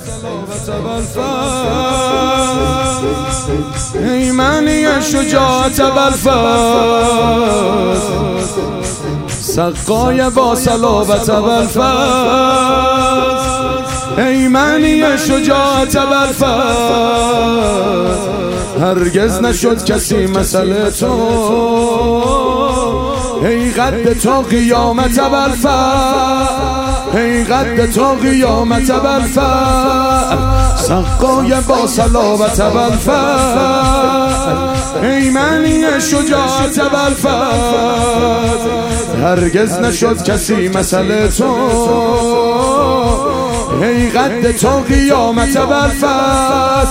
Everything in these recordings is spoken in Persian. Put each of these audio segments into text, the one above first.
ای معنی شجاعت بالفاظ سقای با صلابت بالفاظ ای معنی شجاعت بالفاظ هرگز نشد کسی مثل تو ای قد تو قیامت بالفاظ ای قد تو قیامت بالفاظ سقای با صلابت بالفاظ ای معنی شجاعت بالفاظ هرگز نشد کسی مثل تو ای قد تو قیامت بالفاظ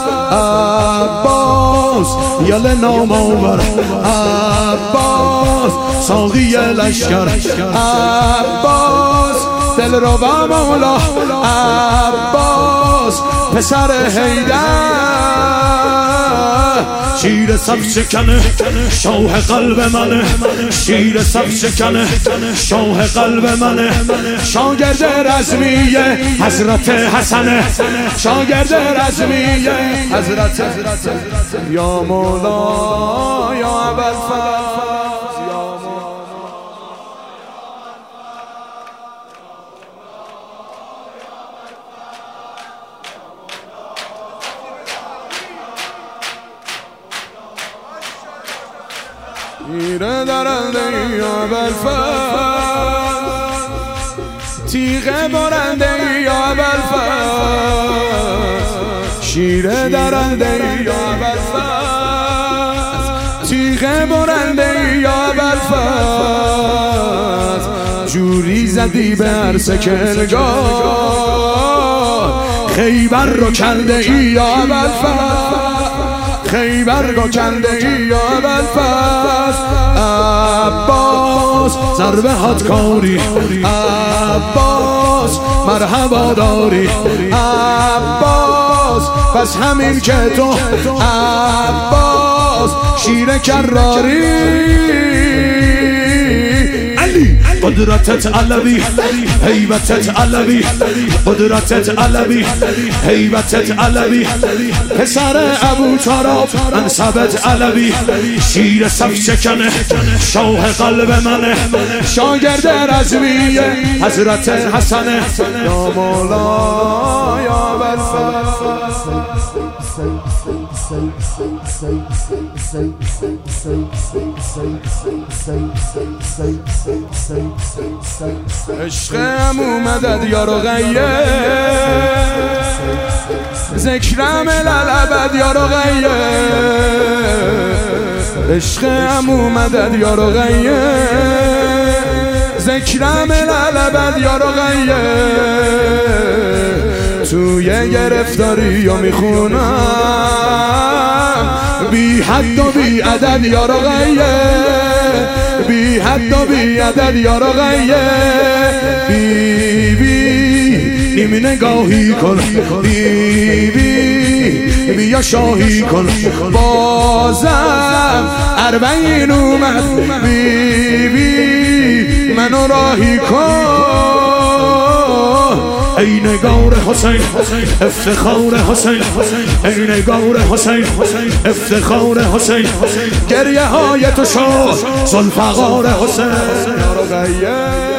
عباس یل نام آور عباس ساقی لشکر عباس دل رو با مولا عباس پسر حیدر شیر صف شکنه شاه قلب منه شیر صف شکنه شاه قلب منه شاگرد رزمیه حضرت حسنه شاگرد رزمیه حضرت یا مولا یا ابوالفضل تیره درنده یا ابوالفضل تیغه برنده یا ابوالفضل شیره درنده یا ابوالفضل تیغه برنده یا ابوالفضل جوری زدی به هر سکلگاه خیبر رو کنده ای یا ابوالفضل خیبر رو کنده ای یا ابوالفضل عباس ضربه هاتکاری عباس مرحبا داری عباس پس همین که تو عباس شیر کراری قدرتت علوی هیبتت علوی قدرتت علوی هیبتت علوی پسر ابو تراب انسبت علوی شیر صف شکنه شاه قلب منه شاگرد رزمیه حضرت حسنه یا مولا یا ابوالفضل عشقم اومدد یار و غیه ذکرم للابد یار و غیه عشقم اومدد یار و غیه ذکرم للابد یار و غیه توی گرفتاری یا میخونم بی حد و بی عدد یا رقیه بی حد و بی عدد یا رقیه بی بی نیم نگاهی کن بی بی بیا شاهی کن بازم اربعین اومد بی بی منو راهی کن ای نگار حسین افتخار حسین ای نگار حسین افتخار حسین گریه های تو شد ذوالفقار حسین